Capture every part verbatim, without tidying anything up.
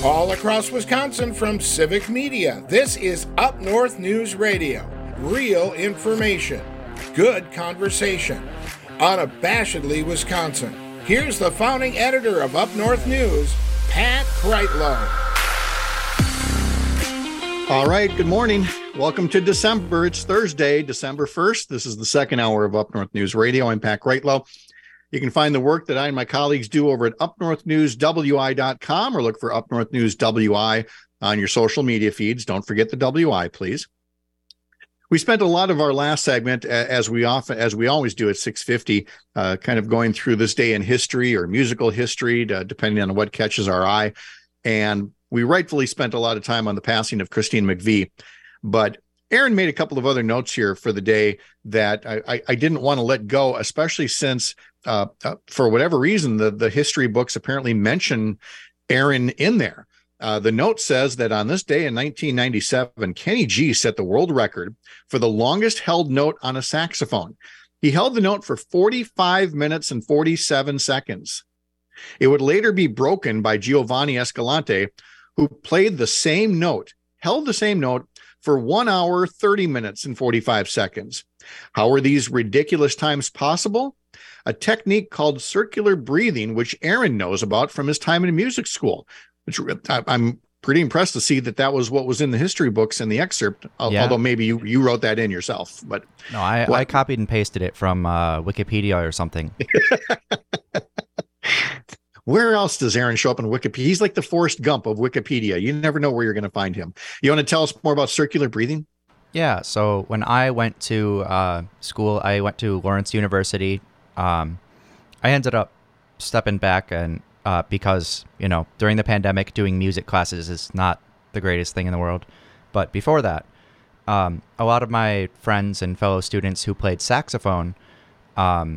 All across Wisconsin from Civic Media, this is Up North News Radio. Real information, good conversation, unabashedly Wisconsin. Here's the founding editor of Up North News, Pat Kreitlow. All right, good morning. Welcome to December. It's Thursday, December first. This is the second hour of Up North News Radio. I'm Pat Kreitlow. You can find the work that I and my colleagues do over at up north news w i dot com or look for Up North News W I on your social media feeds. Don't forget the W I, please. We spent a lot of our last segment, as we often, as we always do at six fifty, uh, kind of going through this day in history or musical history, uh, depending on what catches our eye. And we rightfully spent a lot of time on the passing of Christine McVie. But Aaron made a couple of other notes here for the day that I, I, I didn't want to let go, especially since, uh, uh, for whatever reason, the, the history books apparently mention Aaron in there. Uh, the note says that on this day in nineteen ninety-seven, Kenny G set the world record for the longest held note on a saxophone. He held the note for forty-five minutes and forty-seven seconds. It would later be broken by Giovanni Escalante, who played the same note, held the same note for one hour, thirty minutes and forty-five seconds. How are these ridiculous times possible? A technique called circular breathing, which Aaron knows about from his time in music school. Which I'm pretty impressed to see that that was what was in the history books in the excerpt, yeah. Although maybe you, you wrote that in yourself. But no, I, I copied and pasted it from uh, Wikipedia or something. Where else does Aaron show up in Wikipedia? He's like the Forrest Gump of Wikipedia. You never know where you're going to find him. You want to tell us more about circular breathing? Yeah. So when I went to uh, school, I went to Lawrence University. Um, I ended up stepping back and Uh, because, you know, during the pandemic, doing music classes is not the greatest thing in the world. But before that, um, a lot of my friends and fellow students who played saxophone um,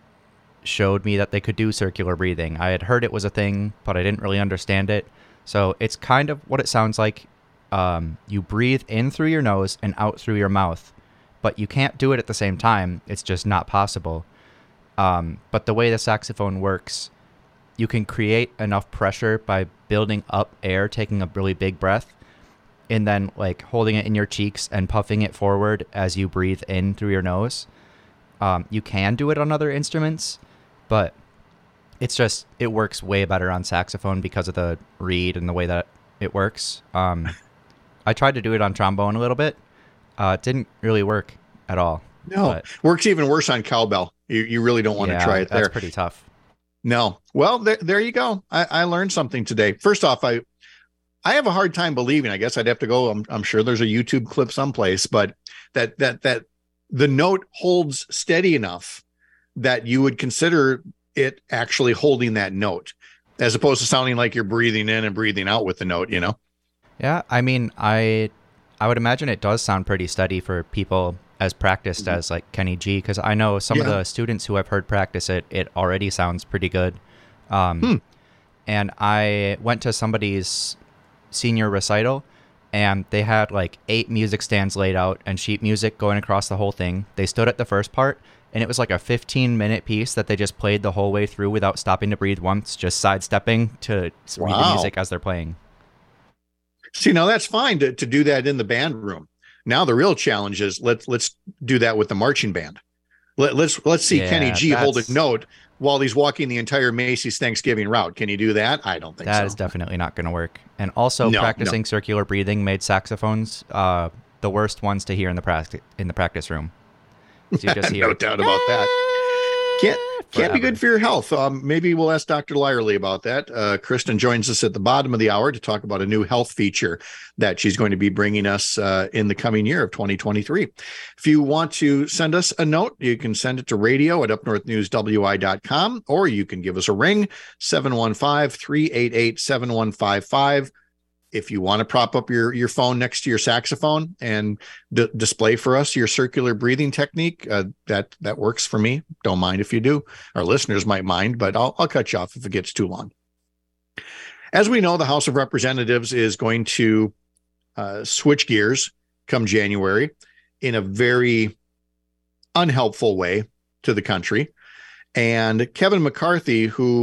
showed me that they could do circular breathing. I had heard it was a thing, but I didn't really understand it. So it's kind of what it sounds like. Um, you breathe in through your nose and out through your mouth, but you can't do it at the same time. It's just not possible. Um, but the way the saxophone works, you can create enough pressure by building up air, taking a really big breath, and then like holding it in your cheeks and puffing it forward as you breathe in through your nose. Um, you can do it on other instruments, but it's just, it works way better on saxophone because of the reed and the way that it works. Um, I tried to do it on trombone a little bit. Uh, it didn't really work at all. No, but works even worse on cowbell. You you really don't want yeah, to try it there. That's pretty tough. No. Well, there, there you go. I, I learned something today. First off, I I have a hard time believing. I guess I'd have to go. I'm, I'm sure there's a YouTube clip someplace, but that that that the note holds steady enough that you would consider it actually holding that note, as opposed to sounding like you're breathing in and breathing out with the note. You know? Yeah. I mean, I I would imagine it does sound pretty steady for people as practiced as like Kenny G, because I know some yeah. of the students who I've heard practice it, it already sounds pretty good. Um, hmm. And I went to somebody's senior recital, and they had like eight music stands laid out and sheet music going across the whole thing. They stood at the first part, and it was like a fifteen minute piece that they just played the whole way through without stopping to breathe once, just sidestepping to wow. read the music as they're playing. See, now that's fine to, to do that in the band room. Now the real challenge is let's let's do that with the marching band. Let, let's let's see yeah, Kenny G hold a note while he's walking the entire Macy's Thanksgiving route. Can you do that? I don't think that so. That is definitely not going to work. And also, no, practicing no. circular breathing made saxophones uh, the worst ones to hear in the practice in the practice room. So you just hear, no doubt about that. Can't can't Forever. be good for your health. Um, maybe we'll ask Doctor Lyerly about that. Uh, Kristen joins us at the bottom of the hour to talk about a new health feature that she's going to be bringing us uh, in the coming year of twenty twenty-three. If you want to send us a note, you can send it to radio at up north news w i dot com, or you can give us a ring, seven one five, three eight eight, seven one five five. If you want to prop up your, your phone next to your saxophone and d- display for us your circular breathing technique, uh, that that works for me. Don't mind if you do. Our listeners might mind, but I'll, I'll cut you off if it gets too long. As we know, the House of Representatives is going to uh, switch gears come January in a very unhelpful way to the country. And Kevin McCarthy, who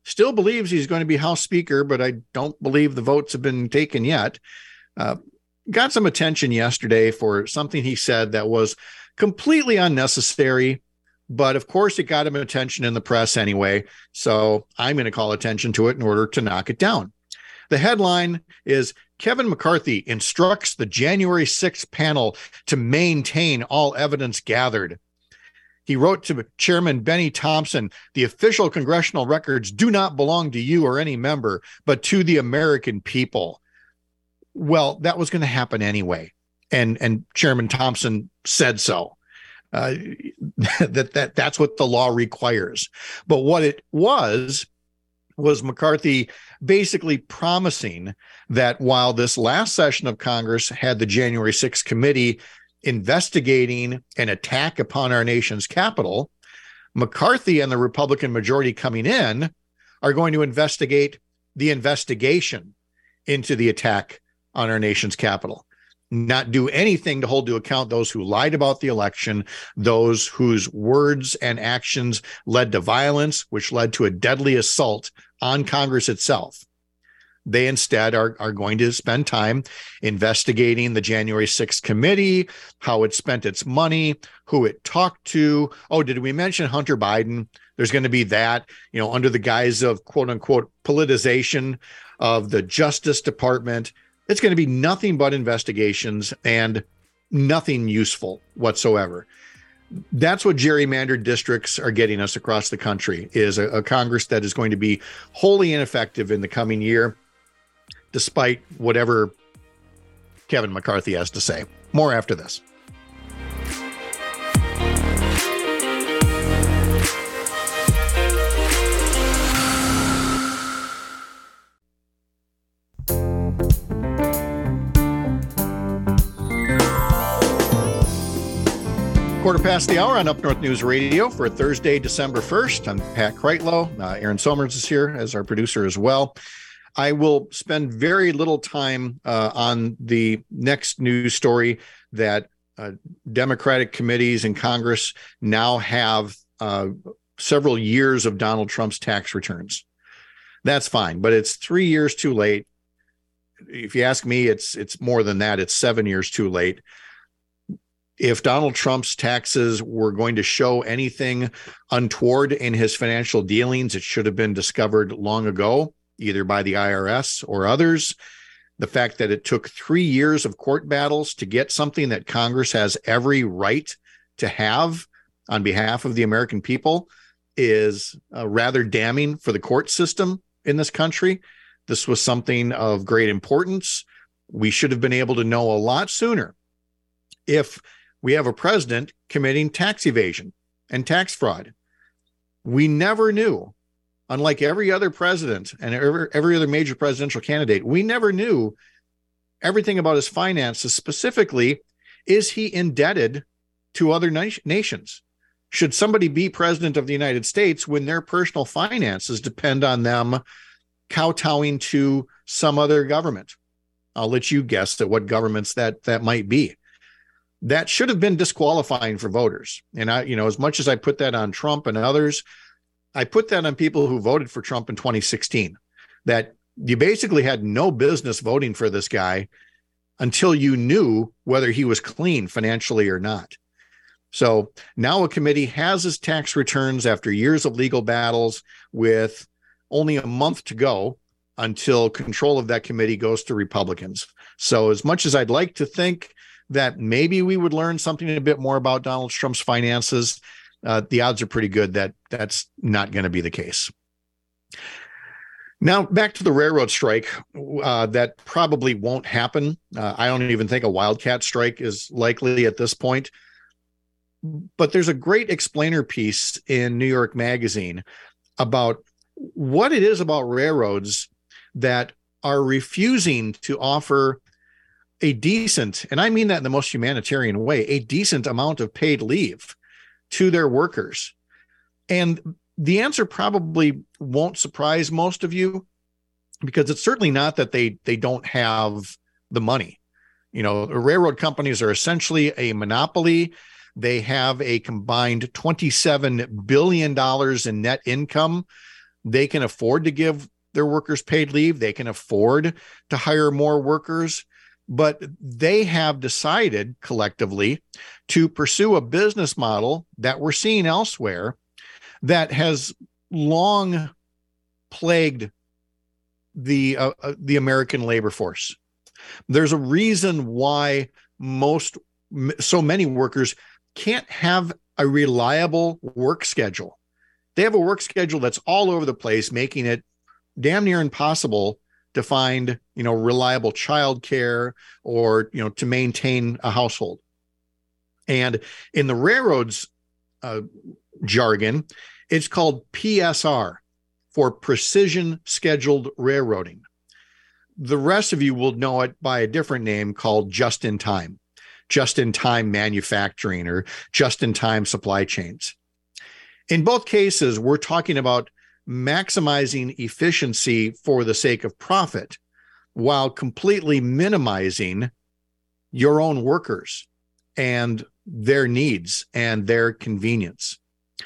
still believes he's going to be House Speaker, but I don't believe the votes have been taken yet. Uh, got some attention yesterday for something he said that was completely unnecessary, but of course it got him attention in the press anyway. So I'm going to call attention to it in order to knock it down. The headline is Kevin McCarthy instructs the January sixth panel to maintain all evidence gathered. He wrote to Chairman Benny Thompson, the official congressional records do not belong to you or any member, but to the American people. Well, that was going to happen anyway. And, and Chairman Thompson said so. Uh, that, that that's what the law requires. But what it was, was McCarthy basically promising that while this last session of Congress had the January sixth committee investigating an attack upon our nation's capital, McCarthy and the Republican majority coming in are going to investigate the investigation into the attack on our nation's capital, not do anything to hold to account those who lied about the election, those whose words and actions led to violence, which led to a deadly assault on Congress itself. They instead are, are going to spend time investigating the January sixth committee, how it spent its money, who it talked to. Oh, did we mention Hunter Biden? There's going to be that, you know, under the guise of quote unquote politicization of the Justice Department. It's going to be nothing but investigations and nothing useful whatsoever. That's what gerrymandered districts are getting us across the country, is a, a Congress that is going to be wholly ineffective in the coming year, despite whatever Kevin McCarthy has to say. More after this. Quarter past the hour on Up North News Radio for Thursday, December first. I'm Pat Kreitlow. Uh, Aaron Somers is here as our producer as well. I will spend very little time uh, on the next news story that uh, Democratic committees in Congress now have uh, several years of Donald Trump's tax returns. That's fine, but it's three years too late. If you ask me, it's it's more than that. It's seven years too late. If Donald Trump's taxes were going to show anything untoward in his financial dealings, it should have been discovered long ago, either by the I R S or others. The fact that it took three years of court battles to get something that Congress has every right to have on behalf of the American people is uh, rather damning for the court system in this country. This was something of great importance. We should have been able to know a lot sooner if we have a president committing tax evasion and tax fraud. We never knew, unlike every other president and every, every other major presidential candidate, we never knew everything about his finances. Specifically, is he indebted to other na- nations? Should somebody be president of the United States when their personal finances depend on them kowtowing to some other government? I'll let you guess at what governments that, that might be. That should have been disqualifying for voters. And I, you know, as much as I put that on Trump and others, I put that on people who voted for Trump in twenty sixteen, that you basically had no business voting for this guy until you knew whether he was clean financially or not. So now a committee has his tax returns after years of legal battles, with only a month to go until control of that committee goes to Republicans. So as much as I'd like to think that maybe we would learn something a bit more about Donald Trump's finances, uh, the odds are pretty good that that's not going to be the case. Now, back to the railroad strike. Uh, that probably won't happen. Uh, I don't even think a wildcat strike is likely at this point. But there's a great explainer piece in New York Magazine about what it is about railroads that are refusing to offer a decent, and I mean that in the most humanitarian way, a decent amount of paid leave to their workers. And the answer probably won't surprise most of you, because it's certainly not that they, they don't have the money. You know, railroad companies are essentially a monopoly. They have a combined twenty-seven billion dollars in net income. They can afford to give their workers paid leave. They can afford to hire more workers, but they have decided collectively to pursue a business model that we're seeing elsewhere that has long plagued the uh, the American labor force. There's a reason why most so many workers can't have a reliable work schedule. They have a work schedule that's all over the place, making it damn near impossible to find, you know, reliable childcare or, you know, to maintain a household. And in the railroads uh, jargon, it's called P S R, for precision scheduled railroading. The rest of you will know it by a different name called just-in-time, just-in-time manufacturing, or just-in-time supply chains. In both cases, we're talking about maximizing efficiency for the sake of profit while completely minimizing your own workers and their needs and their convenience.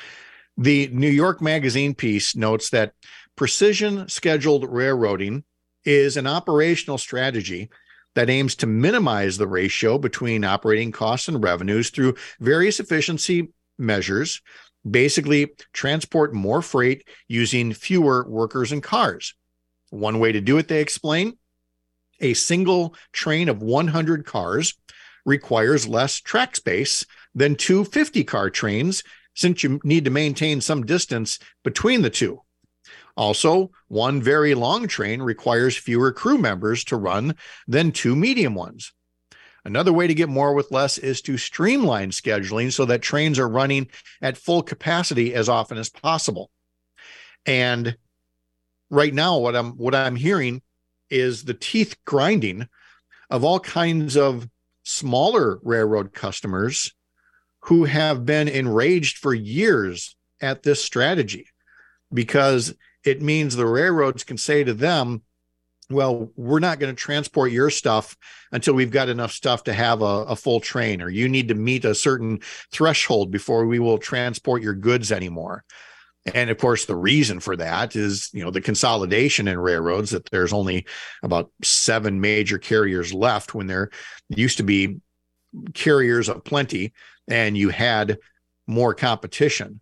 The New York Magazine piece notes that precision scheduled railroading is an operational strategy that aims to minimize the ratio between operating costs and revenues through various efficiency measures, basically transport more freight using fewer workers and cars. One way to do it, they explain, a single train of one hundred cars requires less track space than two fifty-car trains, since you need to maintain some distance between the two. Also, one very long train requires fewer crew members to run than two medium ones. Another way to get more with less is to streamline scheduling so that trains are running at full capacity as often as possible. And right now, what I'm what I'm hearing is the teeth grinding of all kinds of smaller railroad customers who have been enraged for years at this strategy, because it means the railroads can say to them, well, we're not going to transport your stuff until we've got enough stuff to have a, a full train, or you need to meet a certain threshold before we will transport your goods anymore. And of course, the reason for that is, you know, the consolidation in railroads, that there's only about seven major carriers left when there used to be carriers aplenty and you had more competition.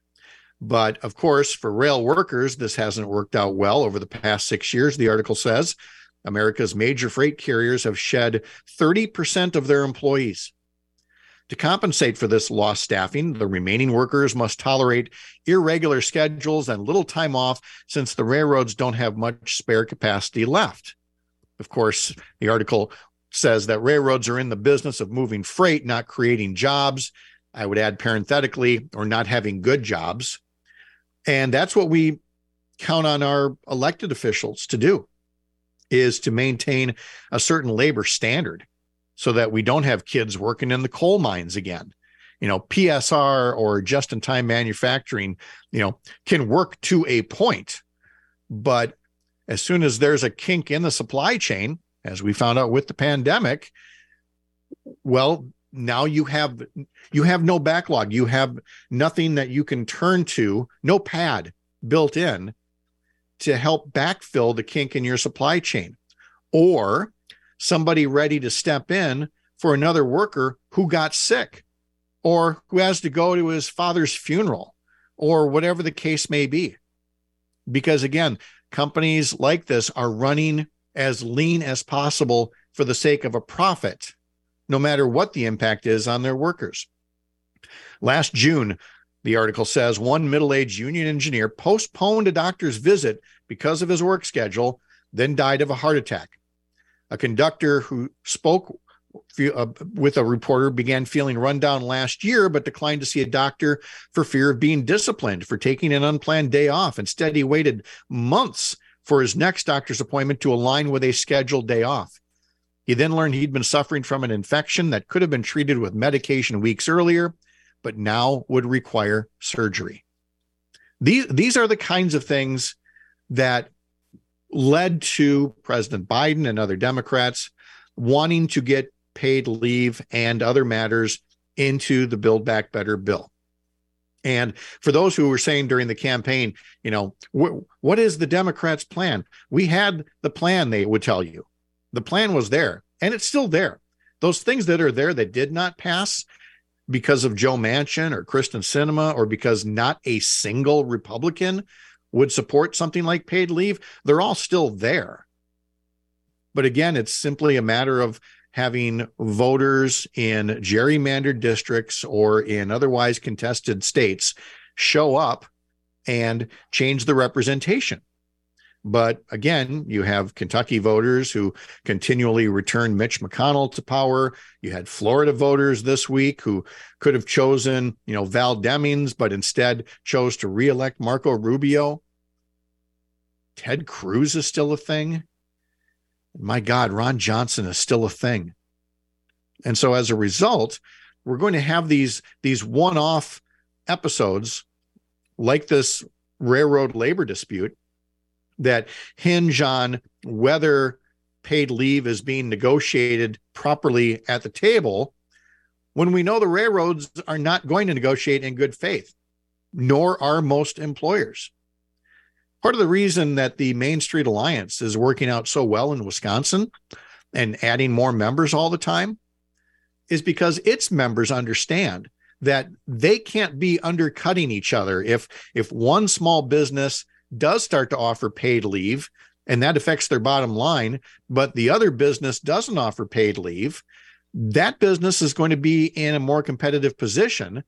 But of course, for rail workers, this hasn't worked out well over the past six years. The article says America's major freight carriers have shed thirty percent of their employees. To compensate for this lost staffing, the remaining workers must tolerate irregular schedules and little time off, since the railroads don't have much spare capacity left. Of course, the article says that railroads are in the business of moving freight, not creating jobs. I would add parenthetically, or not having good jobs. And that's what we count on our elected officials to do, is to maintain a certain labor standard so that we don't have kids working in the coal mines again. You know, P S R or just-in-time manufacturing, you know, can work to a point, but as soon as there's a kink in the supply chain, as we found out with the pandemic, well, now you have you have no backlog. You have nothing that you can turn to, no pad built in to help backfill the kink in your supply chain, or somebody ready to step in for another worker who got sick, or who has to go to his father's funeral, or whatever the case may be. Because again, companies like this are running as lean as possible for the sake of a profit, no matter what the impact is on their workers. Last June, the article says, one middle-aged union engineer postponed a doctor's visit because of his work schedule, then died of a heart attack. A conductor who spoke with a reporter began feeling run down last year, but declined to see a doctor for fear of being disciplined for taking an unplanned day off. Instead, he waited months for his next doctor's appointment to align with a scheduled day off. He then learned he'd been suffering from an infection that could have been treated with medication weeks earlier, but now would require surgery. These, these are the kinds of things that led to President Biden and other Democrats wanting to get paid leave and other matters into the Build Back Better bill. And for those who were saying during the campaign, you know, wh- what is the Democrats' plan? We had the plan, they would tell you. The plan was there, and it's still there. Those things that are there that did not pass because of Joe Manchin or Kristen Sinema, or because not a single Republican would support something like paid leave, they're all still there. But again, it's simply a matter of having voters in gerrymandered districts or in otherwise contested states show up and change the representation. But again, you have Kentucky voters who continually return Mitch McConnell to power. You had Florida voters this week who could have chosen, you know, Val Demings, but instead chose to reelect Marco Rubio. Ted Cruz is still a thing. My God, Ron Johnson is still a thing. And so as a result, we're going to have these, these one-off episodes like this railroad labor dispute that hinge on whether paid leave is being negotiated properly at the table, when we know the railroads are not going to negotiate in good faith, nor are most employers. Part of the reason that the Main Street Alliance is working out so well in Wisconsin and adding more members all the time is because its members understand that they can't be undercutting each other. If, if one small business does start to offer paid leave and that affects their bottom line, but the other business doesn't offer paid leave, that business is going to be in a more competitive position,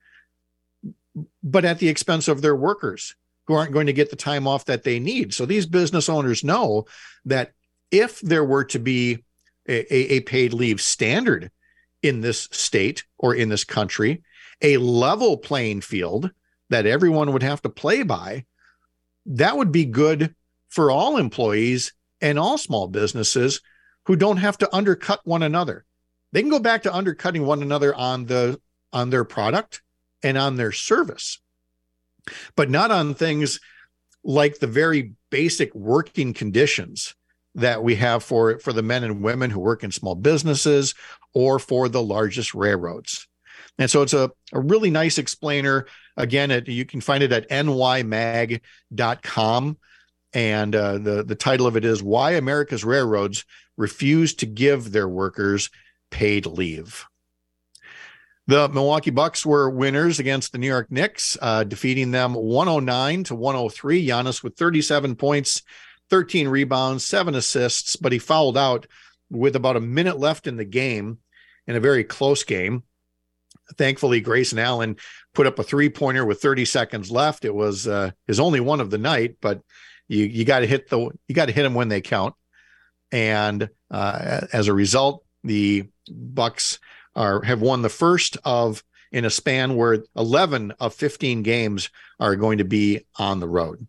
but at the expense of their workers, who aren't going to get the time off that they need. So these business owners know that if there were to be a, a paid leave standard in this state or in this country, a level playing field that everyone would have to play by, that would be good for all employees and all small businesses who don't have to undercut one another. They can go back to undercutting one another on the on their product and on their service, but not on things like the very basic working conditions that we have for, for the men and women who work in small businesses or for the largest railroads. And so it's a, a really nice explainer. Again, it, you can find it at N Y mag dot com. And uh, the, the title of it is Why America's Railroads Refuse to Give Their Workers Paid Leave. The Milwaukee Bucks were winners against the New York Knicks, uh, defeating them one oh nine to one oh three. Giannis with thirty-seven points, thirteen rebounds, seven assists, but he fouled out with about a minute left in the game, in a very close game. Thankfully, Grayson Allen put up a three-pointer with thirty seconds left. It was uh, his only one of the night, but you you got to hit the you got to hit them when they count. And uh, as a result, the Bucks are have won the first of in a span where eleven of fifteen games are going to be on the road.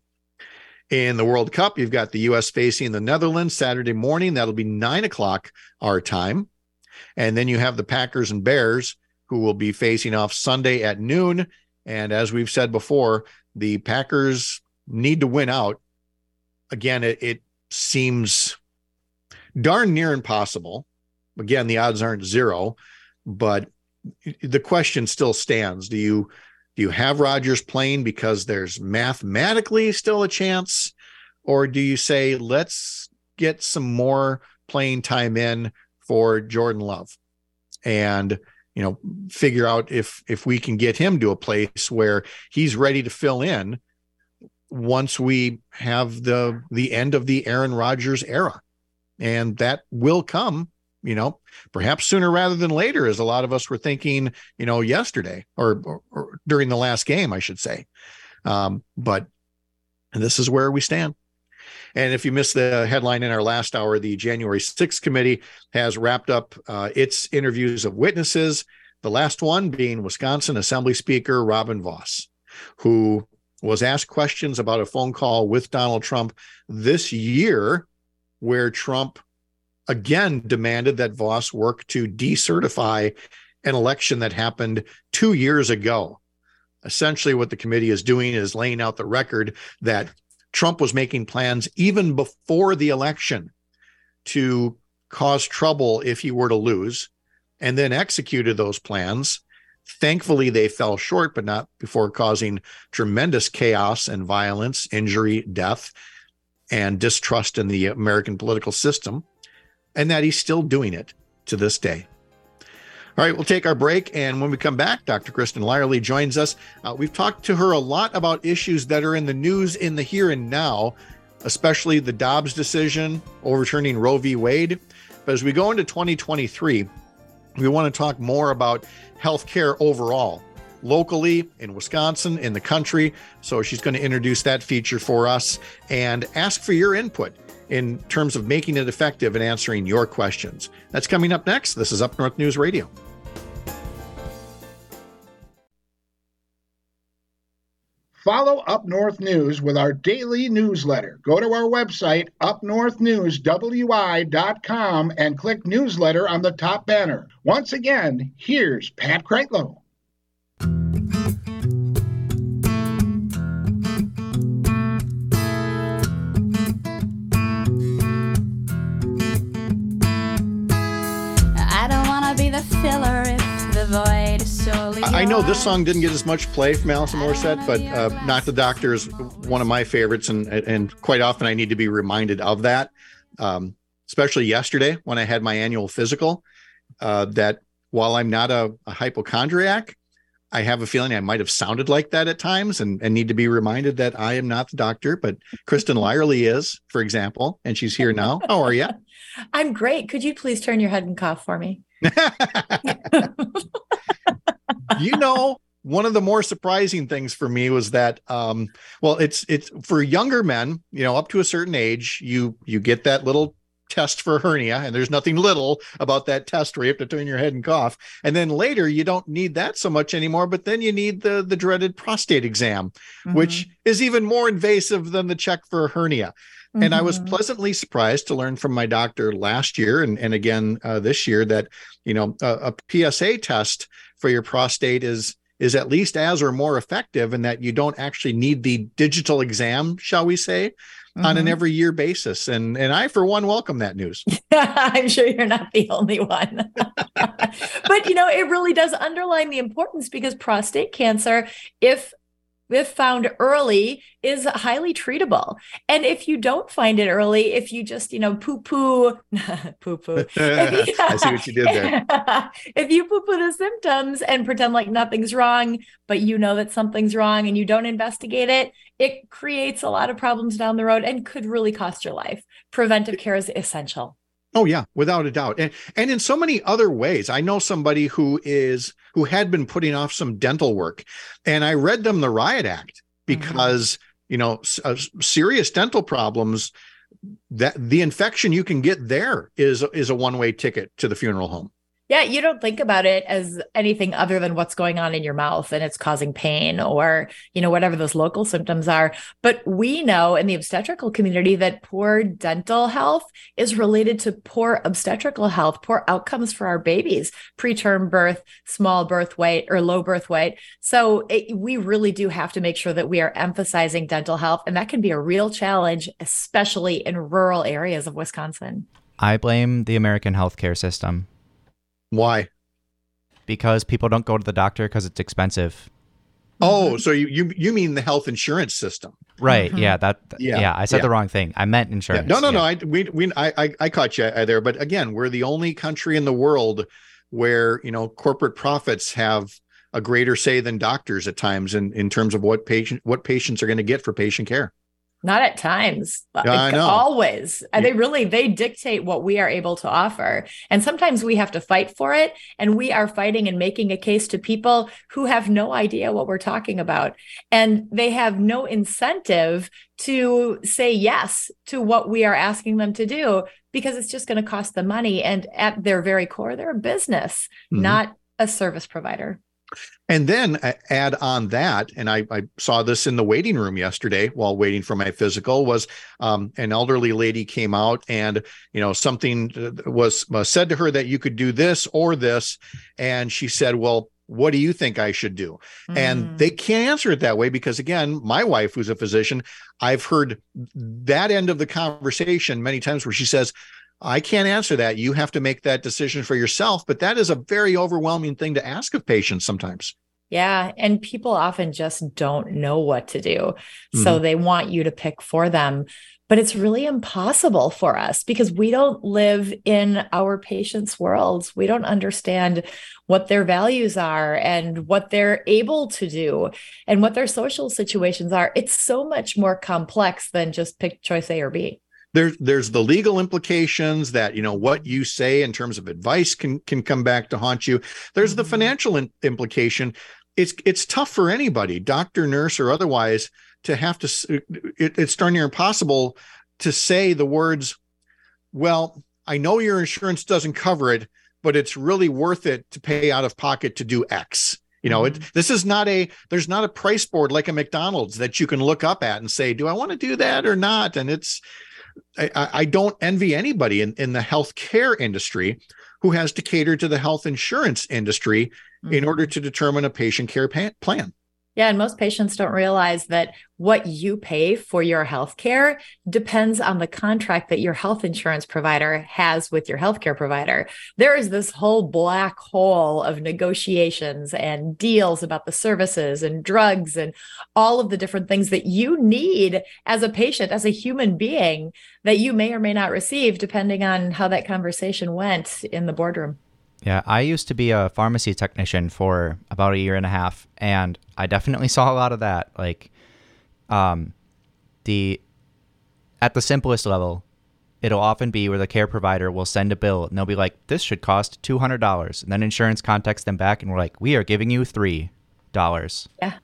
In the World Cup, you've got the U S facing the Netherlands Saturday morning. That'll be nine o'clock our time. And then you have the Packers and Bears, who will be facing off Sunday at noon. And as we've said before, the Packers need to win out. Again, it, it seems darn near impossible. Again, the odds aren't zero, but the question still stands. Do you do you have Rodgers playing because there's mathematically still a chance, or do you say, let's get some more playing time in for Jordan Love and, you know, figure out if if we can get him to a place where he's ready to fill in once we have the the end of the Aaron Rodgers era. And that will come, you know, perhaps sooner rather than later, as a lot of us were thinking, you know, yesterday or, or, or during the last game, I should say. Um, but this is where we stand. And if you missed the headline in our last hour, the January sixth committee has wrapped up uh, its interviews of witnesses, the last one being Wisconsin Assembly Speaker Robin Vos, who was asked questions about a phone call with Donald Trump this year, where Trump again demanded that Vos work to decertify an election that happened two years ago. Essentially, what the committee is doing is laying out the record that Trump was making plans even before the election to cause trouble if he were to lose, and then executed those plans Thankfully, they fell short, but not before causing tremendous chaos and violence, injury, death, and distrust in the American political system, and that he's still doing it to this day. All right, we'll take our break, and when we come back, Doctor Kristen Lyerly joins us. Uh, we've talked to her a lot about issues that are in the news in the here and now, especially the Dobbs decision overturning Roe v. Wade. But as we go into twenty twenty-three, we want to talk more about healthcare overall, locally, in Wisconsin, in the country. So she's going to introduce that feature for us and ask for your input in terms of making it effective and answering your questions. That's coming up next. This is Up North News Radio. Follow Up North News with our daily newsletter. Go to our website, up north news w i dot com, and click newsletter on the top banner. Once again, here's Pat Kreitlow. I don't want to be the filler if the void is solely yours. I know this song didn't get as much play from Alison Morissette, but uh, Not the Doctor is one of my favorites, and and quite often I need to be reminded of that, um, especially yesterday when I had my annual physical, uh, that while I'm not a, a hypochondriac, I have a feeling I might have sounded like that at times, and, and need to be reminded that I am not the doctor, but Kristen Lyerly is, for example, and she's here now. How are you? I'm great. Could you please turn your head and cough for me? You know, one of the more surprising things for me was that, um, well, it's it's for younger men, you know, up to a certain age, you you get that little test for hernia, and there's nothing little about that test where you have to turn your head and cough. And then later, you don't need that so much anymore, but then you need the the dreaded prostate exam, mm-hmm. which is even more invasive than the check for a hernia. Mm-hmm. And I was pleasantly surprised to learn from my doctor last year and, and again uh, this year that, you know, a, a P S A test for your prostate is is at least as or more effective, and that you don't actually need the digital exam, shall we say, mm-hmm. on an every year basis. And and I, for one, welcome that news. I'm sure you're not the only one. But, you know, it really does underline the importance, because prostate cancer, if if found early, is highly treatable. And if you don't find it early, if you just, you know, poo-poo, poo-poo. If you, I see what you did there. If you poo-poo the symptoms and pretend like nothing's wrong, but you know that something's wrong and you don't investigate it, it creates a lot of problems down the road and could really cost your life. Preventive care is essential. Oh, yeah, without a doubt. And and in so many other ways. I know somebody who is who had been putting off some dental work, and I read them the Riot Act because, mm-hmm. you know, uh, serious dental problems, that the infection you can get there is is a one-way ticket to the funeral home. Yeah, you don't think about it as anything other than what's going on in your mouth and it's causing pain, or, you know, whatever those local symptoms are. But we know in the obstetrical community that poor dental health is related to poor obstetrical health, poor outcomes for our babies, preterm birth, small birth weight, or low birth weight. So it, we really do have to make sure that we are emphasizing dental health. And that can be a real challenge, especially in rural areas of Wisconsin. I blame the American healthcare system. Why? Because people don't go to the doctor because it's expensive. Oh, so you, you you mean the health insurance system? Right. Mm-hmm. Yeah. That. Yeah. Yeah. I said yeah. the wrong thing. I meant insurance. Yeah. No, no, yeah. no. I we we I I, I caught you there. But again, we're the only country in the world where, you know, corporate profits have a greater say than doctors at times in in terms of what patient what patients are going to get for patient care. Not at times, yeah, I know. Always. And Yeah. they really, they dictate what we are able to offer. And sometimes we have to fight for it. And we are fighting and making a case to people who have no idea what we're talking about. And they have no incentive to say yes to what we are asking them to do, because it's just going to cost them money. And at their very core, they're a business, mm-hmm. not a service provider. And then uh, add on that, and I, I saw this in the waiting room yesterday while waiting for my physical, was um, an elderly lady came out, and, you know, something was uh, said to her that you could do this or this. And she said, well, what do you think I should do? Mm. And they can't answer it that way because, again, my wife, who's a physician, I've heard that end of the conversation many times where she says, I can't answer that. You have to make that decision for yourself, but that is a very overwhelming thing to ask of patients sometimes. Yeah. And people often just don't know what to do. Mm-hmm. So they want you to pick for them. But it's really impossible for us because we don't live in our patients' worlds. We don't understand what their values are and what they're able to do and what their social situations are. It's so much more complex than just pick choice A or B. There's there's the legal implications that, you know, what you say in terms of advice can can come back to haunt you. There's mm-hmm. the financial in, implication. It's it's tough for anybody, doctor, nurse, or otherwise, to have to, it, it's darn near impossible to say the words, well, I know your insurance doesn't cover it, but it's really worth it to pay out of pocket to do X. You know, mm-hmm. it, this is not a, there's not a price board like a McDonald's that you can look up at and say, do I want to do that or not? And it's, I, I don't envy anybody in, in the healthcare industry who has to cater to the health insurance industry mm-hmm. in order to determine a patient care pa- plan. Yeah. And most patients don't realize that what you pay for your healthcare depends on the contract that your health insurance provider has with your healthcare provider. There is this whole black hole of negotiations and deals about the services and drugs and all of the different things that you need as a patient, as a human being, that you may or may not receive, depending on how that conversation went in the boardroom. Yeah, I used to be a pharmacy technician for about a year and a half, and I definitely saw a lot of that. Like, um, the at the simplest level, it'll often be where the care provider will send a bill, and they'll be like, "This should cost two hundred dollars," and then insurance contacts them back, and we're like, "We are giving you three dollars." Yeah.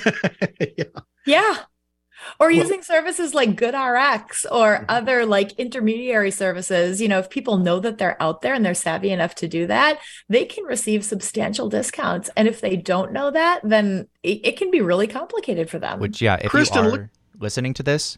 yeah. Yeah. Or Well, using services like GoodRx or other like intermediary services. You know, if people know that they're out there and they're savvy enough to do that, they can receive substantial discounts. And if they don't know that, then it, it can be really complicated for them. Which, yeah, if Kristen, you are look- listening to this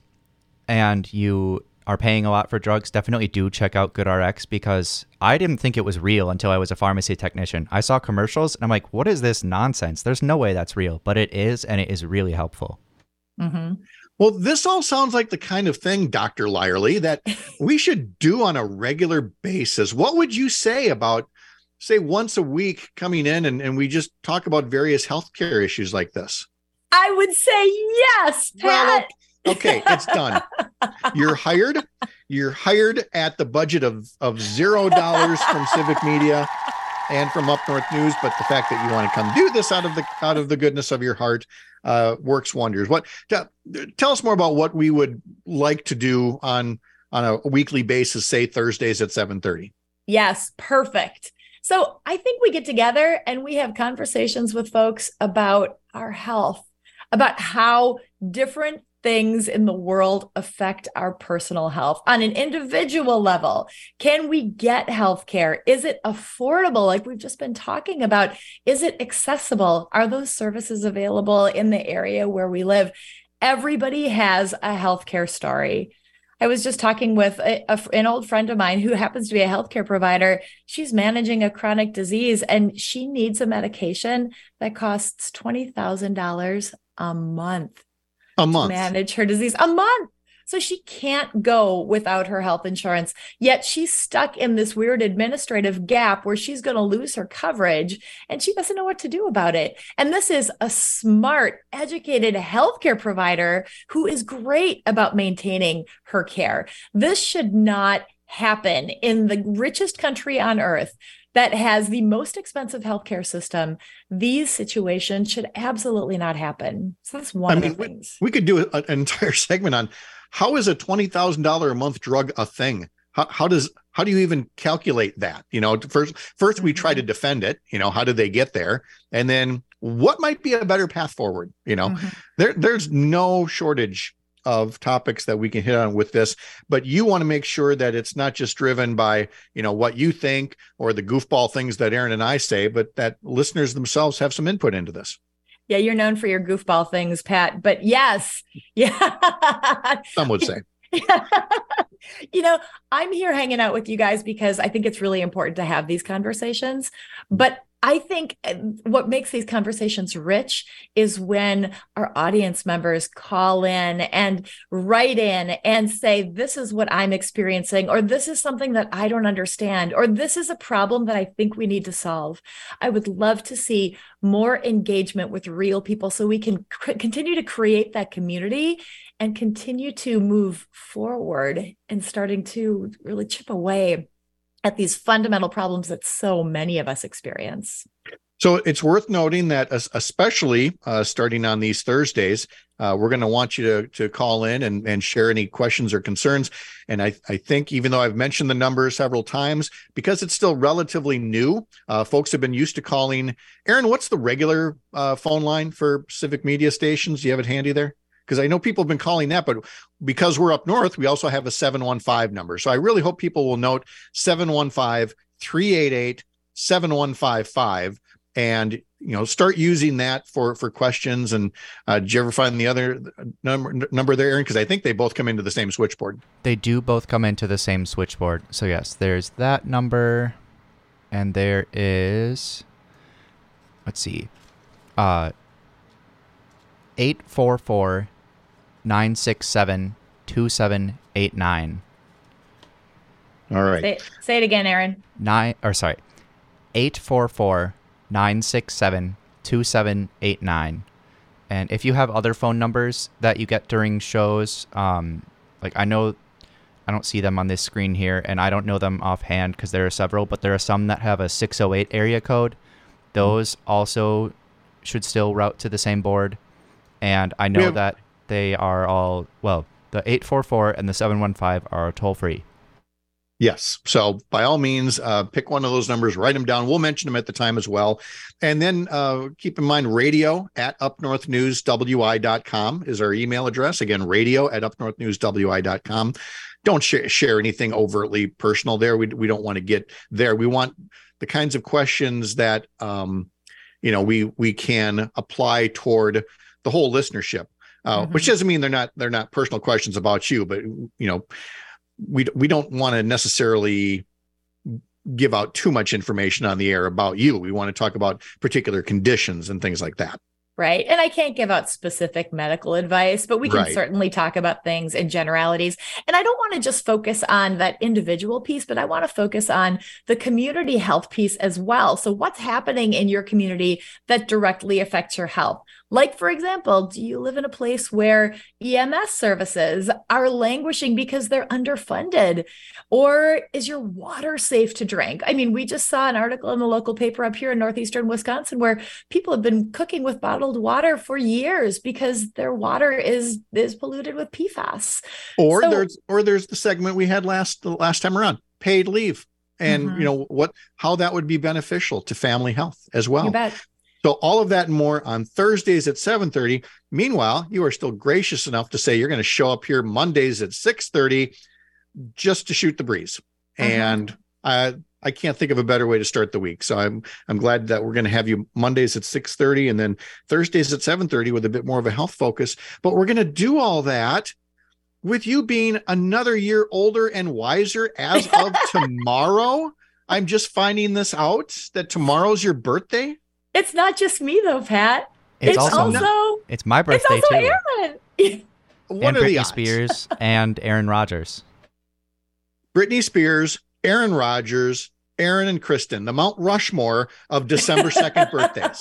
and you are paying a lot for drugs, definitely do check out GoodRx, because I didn't think it was real until I was a pharmacy technician. I saw commercials and I'm like, what is this nonsense? There's no way that's real, but it is, and it is really helpful. Mm-hmm. Well, this all sounds like the kind of thing, Doctor Lyerly, that we should do on a regular basis. What would you say about, say, once a week coming in and, and we just talk about various healthcare issues like this? I would say yes, Pat. Well, okay, it's done. You're hired. You're hired at the budget of, of zero dollars from Civic Media and from Up North News, but the fact that you want to come do this out of the out of the goodness of your heart uh, works wonders. What tell, tell us more about what we would like to do on on a weekly basis, say Thursdays at seven thirty. Yes, perfect. So I think we get together and we have conversations with folks about our health, about how different things in the world affect our personal health on an individual level. Can we get healthcare? Is it affordable? Like we've just been talking about, is it accessible? Are those services available in the area where we live? Everybody has a healthcare story. I was just talking with a, a, an old friend of mine who happens to be a healthcare provider. She's managing a chronic disease and she needs a medication that costs twenty thousand dollars a month. A month. To manage her disease. A month. So she can't go without her health insurance. Yet she's stuck in this weird administrative gap where she's going to lose her coverage and she doesn't know what to do about it. And this is a smart, educated healthcare provider who is great about maintaining her care. This should not happen in the richest country on earth that has the most expensive healthcare system. These situations should absolutely not happen. So that's one I of mean, the things. We, we could do a, an entire segment on how is a twenty thousand dollars a month drug a thing? How, how does how do you even calculate that? You know, first first we try to defend it. You know, how did they get there? And then what might be a better path forward? You know, mm-hmm. there there's no shortage of topics that we can hit on with this, but you want to make sure that it's not just driven by, you know, what you think or the goofball things that Aaron and I say, but that listeners themselves have some input into this. Yeah, you're known for your goofball things, Pat, but yes. Yeah. Some would say. You know, I'm here hanging out with you guys because I think it's really important to have these conversations, but I think what makes these conversations rich is when our audience members call in and write in and say, this is what I'm experiencing, or this is something that I don't understand, or this is a problem that I think we need to solve. I would love to see more engagement with real people so we can c- continue to create that community and continue to move forward and starting to really chip away at these fundamental problems that so many of us experience. So it's worth noting that especially uh, starting on these Thursdays, uh, we're going to want you to to call in and, and share any questions or concerns. And I, I think even though I've mentioned the number several times, because it's still relatively new, uh, folks have been used to calling. Aaron, what's the regular uh, phone line for Civic Media stations? Do you have it handy there? Because I know people have been calling that, but because we're up north, we also have a seven one five number. So I really hope people will note seven one five, three eight eight, seven one five five and, you know, start using that for, for questions. And uh, did you ever find the other number, number there, Aaron? Because I think they both come into the same switchboard. They do both come into the same switchboard. So yes, there's that number, and there is, let's see, uh, eight four four, nine six seven, two seven eight nine. All right. Say, say it again, Aaron. Nine or sorry, eight four four, nine six seven, two seven eight nine. And if you have other phone numbers that you get during shows, um, like I know I don't see them on this screen here, and I don't know them offhand because there are several, but there are some that have a six oh eight area code. Those also should still route to the same board. And I know have- that they are all, well, the eight four four and the seven one five are toll free. Yes. So by all means, uh, pick one of those numbers, write them down. We'll mention them at the time as well. And then uh, keep in mind, radio at up north news w i dot com is our email address. Again, radio at up north news w i dot com. Don't share, share anything overtly personal there. We, we don't want to get there. We want the kinds of questions that, um, you know, we we can apply toward the whole listenership. Uh, mm-hmm. Which doesn't mean they're not they're not personal questions about you, but you know, we we don't want to necessarily give out too much information on the air about you. We want to talk about particular conditions and things like that. Right. And I can't give out specific medical advice, but we can Right. certainly talk about things in generalities. And I don't want to just focus on that individual piece, but I want to focus on the community health piece as well. So what's happening in your community that directly affects your health? Like, for example, do you live in a place where E M S services are languishing because they're underfunded? Or is your water safe to drink? I mean, we just saw an article in the local paper up here in northeastern Wisconsin where people have been cooking with bottled water for years because their water is is polluted with P FAS. Or So- there's or there's the segment we had last the last time around, paid leave, and Mhm. you know what how that would be beneficial to family health as well. You bet. So all of that and more on Thursdays at seven thirty. Meanwhile, you are still gracious enough to say you're going to show up here Mondays at six thirty just to shoot the breeze. Uh-huh. And I I can't think of a better way to start the week. So I'm I'm glad that we're going to have you Mondays at six thirty and then Thursdays at seven thirty with a bit more of a health focus. But we're going to do all that with you being another year older and wiser as of tomorrow. I'm just finding this out that tomorrow's your birthday. It's not just me though, Pat. It's, It's, also, also, it's my it's birthday also too. Aaron. What And are the Britney odds? Spears and Aaron Rodgers. Britney Spears, Aaron Rodgers, Aaron and Kristen, the Mount Rushmore of December second birthdays.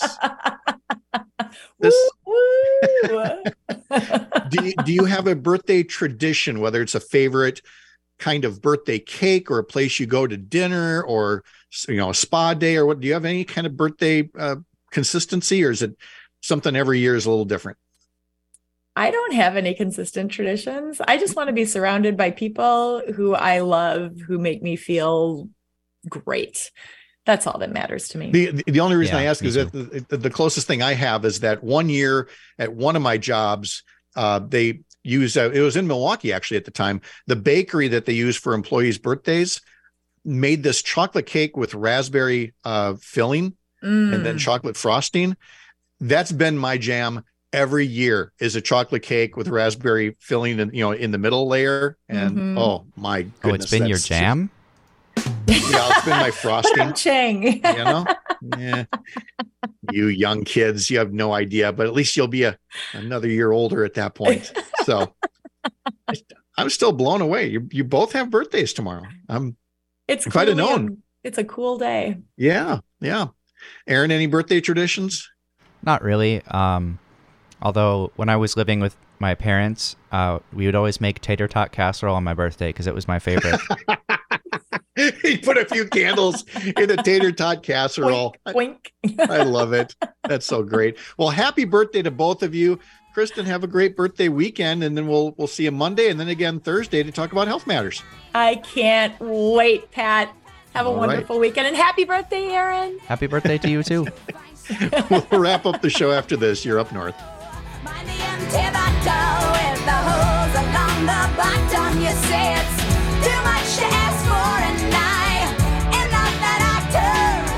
This, Woo-woo. do, you, do you have a birthday tradition, whether it's a favorite kind of birthday cake or a place you go to dinner or, you know, a spa day or what? Do you have any kind of birthday uh, consistency, or is it something every year is a little different? I don't have any consistent traditions. I just want to be surrounded by people who I love, who make me feel great. That's all that matters to me. The the only reason Yeah, I ask me is that the, the closest thing I have is that one year at one of my jobs, uh, they used, uh, it was in Milwaukee actually at the time, the bakery that they use for employees' birthdays made this chocolate cake with raspberry uh, filling Mm. and then chocolate frosting. That's been my jam every year, is a chocolate cake with raspberry filling and, you know, in the middle layer. And Mhm. oh my goodness. Oh, it's been your that's- jam? Yeah, it's been my frosting. Chang. You know, Yeah. You young kids, you have no idea, but at least you'll be a another year older at that point. So I'm still blown away. You you both have birthdays tomorrow. Um, It's if I'd have clearly a- known. it's a cool day. Yeah, yeah. Aaron, any birthday traditions? Not really. Um, although when I was living with my parents, uh, we would always make tater tot casserole on my birthday because it was my favorite. He put a few candles in the tater tot casserole. Wink, wink. I love it. That's so great. Well, happy birthday to both of you. Kristen, have a great birthday weekend, and then we'll we'll see you Monday and then again Thursday to talk about health matters. I can't wait, Pat. Have a All wonderful weekend, and happy birthday, Aaron. Happy birthday to you too. We'll wrap up the show after this. You're up north. Mind the empty bottle with the hose along the bottom. You say it's too much to ask for, and I am not that actor.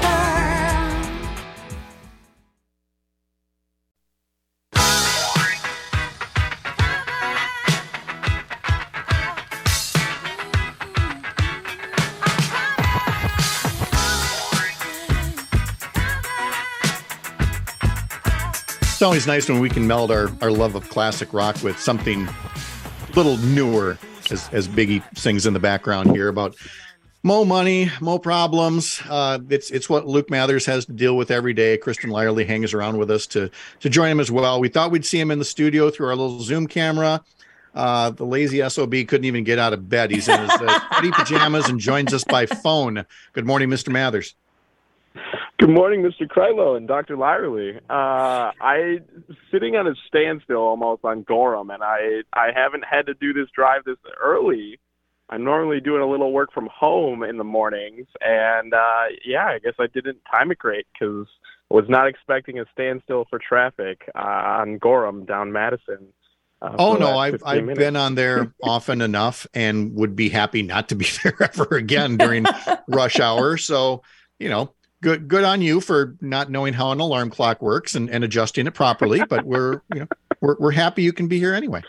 It's always nice when we can meld our, our love of classic rock with something a little newer, as, as Biggie sings in the background here about mo money, mo problems. Uh, it's it's what Luke Mathers has to deal with every day. Kristen Lyerly hangs around with us to to join him as well. We thought we'd see him in the studio through our little Zoom camera. Uh, the lazy S O B couldn't even get out of bed. He's in his uh, pretty pajamas and joins us by phone. Good morning, Mister Mathers. Good morning, Mister Krylo and Doctor Lyerly. Uh, I sitting on a standstill almost on Gorham, and I I haven't had to do this drive this early. I'm normally doing a little work from home in the mornings, and uh, yeah, I guess I didn't time it great because I was not expecting a standstill for traffic uh, on Gorham down Madison. Uh, oh no, I've I've minutes. been on there often enough, and would be happy not to be there ever again during rush hour. So you know. Good, good on you for not knowing how an alarm clock works and, and adjusting it properly. But we're, you know, we're we're happy you can be here anyway.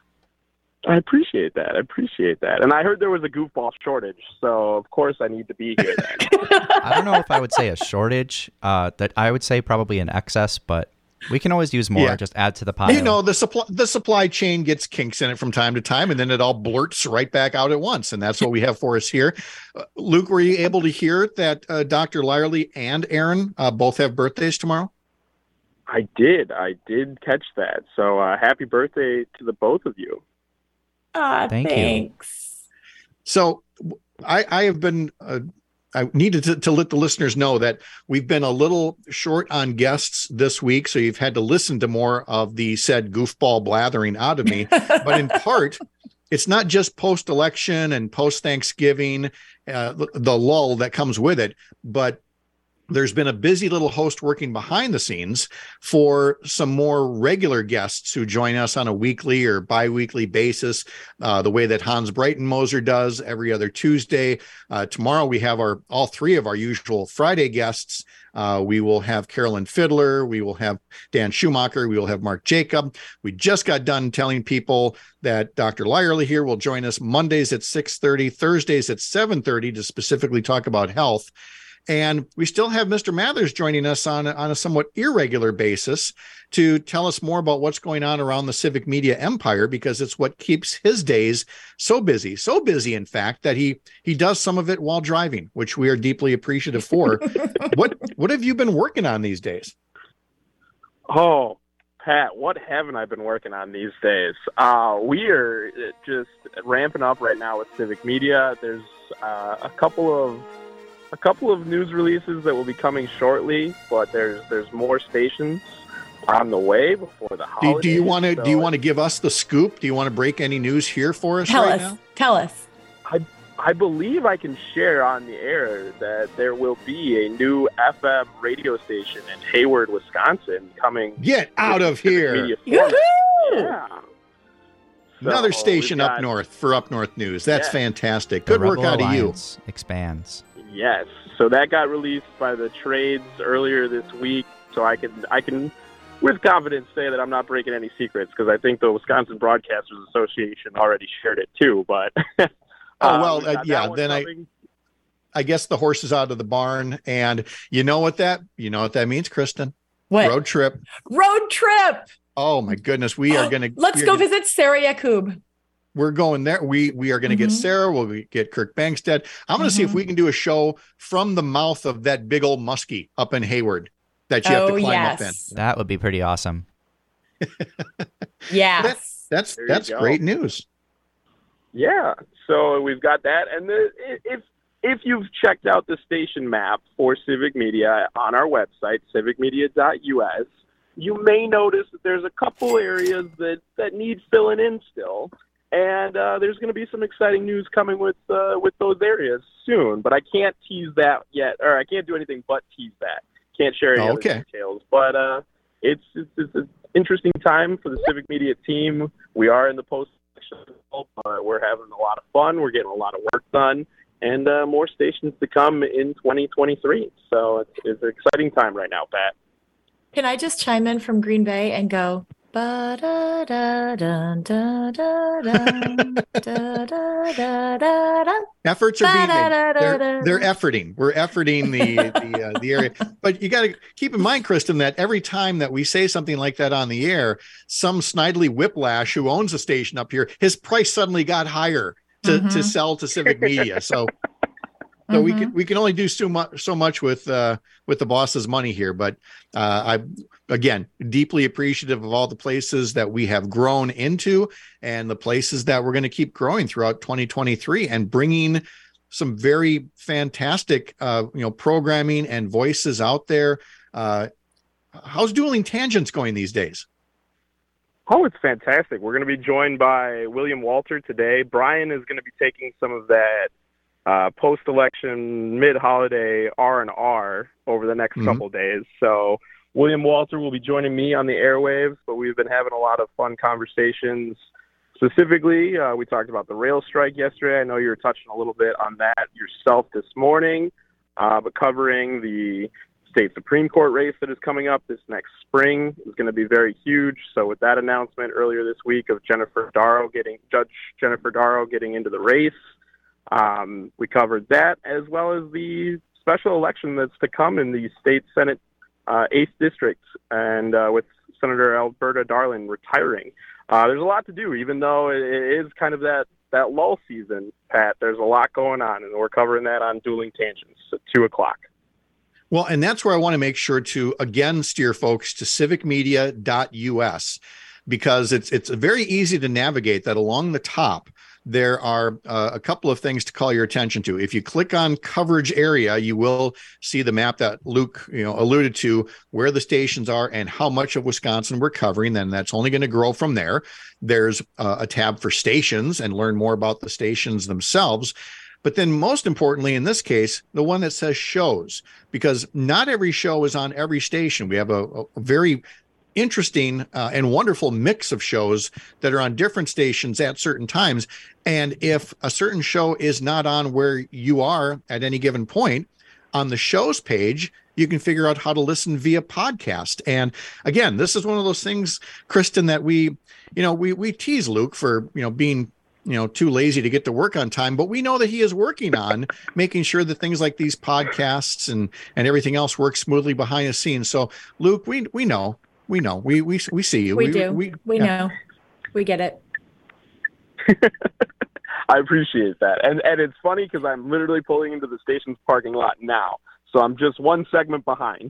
I appreciate that. I appreciate that. And I heard there was a goofball shortage, so of course I need to be here then. I don't know if I would say a shortage. Uh, that I would say probably an excess, but we can always use more. Yeah. Just add to the pile. You know, the supply the supply chain gets kinks in it from time to time, and then it all blurts right back out at once. And that's what we have for us here. Uh, Luke, were you able to hear that uh, Doctor Lyerly and Aaron uh, both have birthdays tomorrow? I did. I did catch that. So uh, happy birthday to the both of you. Ah, Thank thanks. you. So I, I have been. Uh, I needed to, to let the listeners know that we've been a little short on guests this week, so you've had to listen to more of the said goofball blathering out of me. But in part, it's not just post-election and post-Thanksgiving, uh, the, the lull that comes with it, but there's been a busy little host working behind the scenes for some more regular guests who join us on a weekly or bi-weekly basis, uh, the way that Hans Breitenmoser does every other Tuesday. Uh, tomorrow we have our all three of our usual Friday guests. Uh, we will have Carolyn Fiddler. We will have Dan Schumacher. We will have Mark Jacob. We just got done telling people that Doctor Lyerly here will join us Mondays at six thirty, Thursdays at seven thirty to specifically talk about health. And we still have Mister Mathers joining us on, on a somewhat irregular basis to tell us more about what's going on around the civic media empire, because it's what keeps his days so busy, so busy, in fact, that he he does some of it while driving, which we are deeply appreciative for. what what have you been working on these days? Oh, Pat, what haven't I been working on these days? Uh, we are just ramping up right now with civic media. There's uh, a couple of A couple of news releases that will be coming shortly, but there's there's more stations on the way before the holidays. Do, do you want to so do you want to give us the scoop? Do you want to break any news here for us Tell right us. now? Tell us. I I believe I can share on the air that there will be a new F M radio station in Hayward, Wisconsin, coming. Get out of here! Yeah. So Another station got, up north for Up North News. That's yeah. fantastic. The Good work Rebel out of you. Alliance expands. Yes. So that got released by the trades earlier this week. So I can, I can, with confidence, say that I'm not breaking any secrets, because I think the Wisconsin Broadcasters Association already shared it too. But oh well, uh, uh, yeah. Then I, I guess the horse is out of the barn, and you know what that you know what that means, Kristen? What? Road trip. Road trip. Oh my goodness, we are gonna Let's go gonna, visit Sarah Yakub. We're going there. We we are gonna Mm-hmm. get Sarah. We'll get Kirk Bangstead. I'm gonna Mm-hmm. see if we can do a show from the mouth of that big old muskie up in Hayward that you have Oh to climb yes. up in. That would be pretty awesome. Yes. That's There you that's go. great news. Yeah, so we've got that, and the, if if you've checked out the station map for Civic Media on our website, civic media dot U S, you may notice that there's a couple areas that, that need filling in still, and uh, there's going to be some exciting news coming with uh, with those areas soon. But I can't tease that yet, or I can't do anything but tease that. Can't share any Okay. other details, but uh, it's, it's it's an interesting time for the Civic Media team. We are in the post. But we're having a lot of fun. We're getting a lot of work done, and uh, more stations to come in twenty twenty-three. So it's, it's an exciting time right now, Pat. Can I just chime in from Green Bay and go ba da da da da da da da da da da? Efforts are being made. They're, Ba-da-da-da-da. they're efforting. We're efforting the the, uh, the area. But you got to keep in mind, Kristen, that every time that we say something like that on the air, some snidely whiplash who owns a station up here, his price suddenly got higher to, Mhm. to sell to Civic Media. So so we Mhm. can we can only do so much so much with uh, with the boss's money here. But uh, I again deeply appreciative of all the places that we have grown into and the places that we're going to keep growing throughout twenty twenty-three and bringing some very fantastic uh, you know programming and voices out there. Uh, how's Dueling Tangents going these days? Oh, it's fantastic. We're going to be joined by William Walter today. Brian is going to be taking some of that uh, post-election, mid-holiday R and R over the next Mhm. couple days. So William Walter will be joining me on the airwaves, but we've been having a lot of fun conversations. Specifically, uh, we talked about the rail strike yesterday. I know you were touching a little bit on that yourself this morning, uh, but covering the state Supreme Court race that is coming up this next spring is going to be very huge. So with that announcement earlier this week of Jennifer Darrow getting, Judge Jennifer Darrow getting into the race, um, we covered that, as well as the special election that's to come in the state Senate uh, eighth District, and uh, with Senator Alberta Darling retiring. Uh, there's a lot to do, even though it is kind of that, that lull season, Pat. There's a lot going on, and we're covering that on Dueling Tangents at two o'clock. Well, and that's where I want to make sure to, again, steer folks to civic media dot U S, because it's it's very easy to navigate that. Along the top, there are uh, a couple of things to call your attention to. If you click on coverage area, you will see the map that Luke you know, alluded to, where the stations are and how much of Wisconsin we're covering. Then that's only going to grow from there. There's uh, a tab for stations and learn more about the stations themselves. But then most importantly, in this case, the one that says shows, because not every show is on every station. We have a, a very interesting uh, and wonderful mix of shows that are on different stations at certain times. And if a certain show is not on where you are at any given point, on the shows page, you can figure out how to listen via podcast. And again, this is one of those things, Kristen, that we, you know, we we tease Luke for, you know, being you know, too lazy to get to work on time, but we know that he is working on making sure that things like these podcasts and, and everything else work smoothly behind the scenes. So Luke, we, we know, we know, we, we, we see you. We, do. We, we yeah. know. We get it. I appreciate that. And and it's funny because I'm literally pulling into the station's parking lot now. So I'm just one segment behind.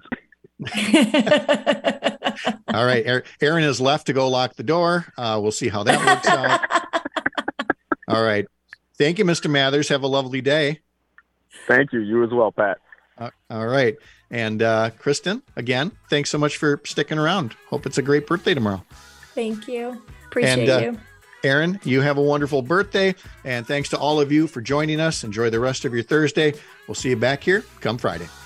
All right. Aaron has left to go lock the door. Uh, we'll see how that works out. All right. Thank you, Mister Mathers. Have a lovely day. Thank you. You as well, Pat. Uh, all right. And uh, Kristen, again, thanks so much for sticking around. Hope it's a great birthday tomorrow. Thank you. Appreciate And, uh, you. Aaron, you have a wonderful birthday. And thanks to all of you for joining us. Enjoy the rest of your Thursday. We'll see you back here come Friday.